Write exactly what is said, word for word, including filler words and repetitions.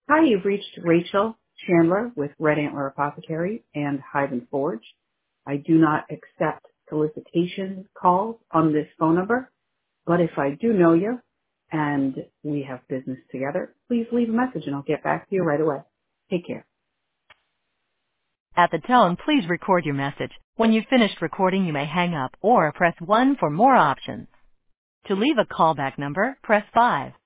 Hi, you've reached Rachel Chandler with Red Antler Apothecary and Hive and Forge. I do not accept solicitation calls on this phone number, but if I do know you and we have business together, please leave a message and I'll get back to you right away. Take care. At the tone, please record your message. When you've finished recording, you may hang up or press one for more options. To leave a callback number, press five.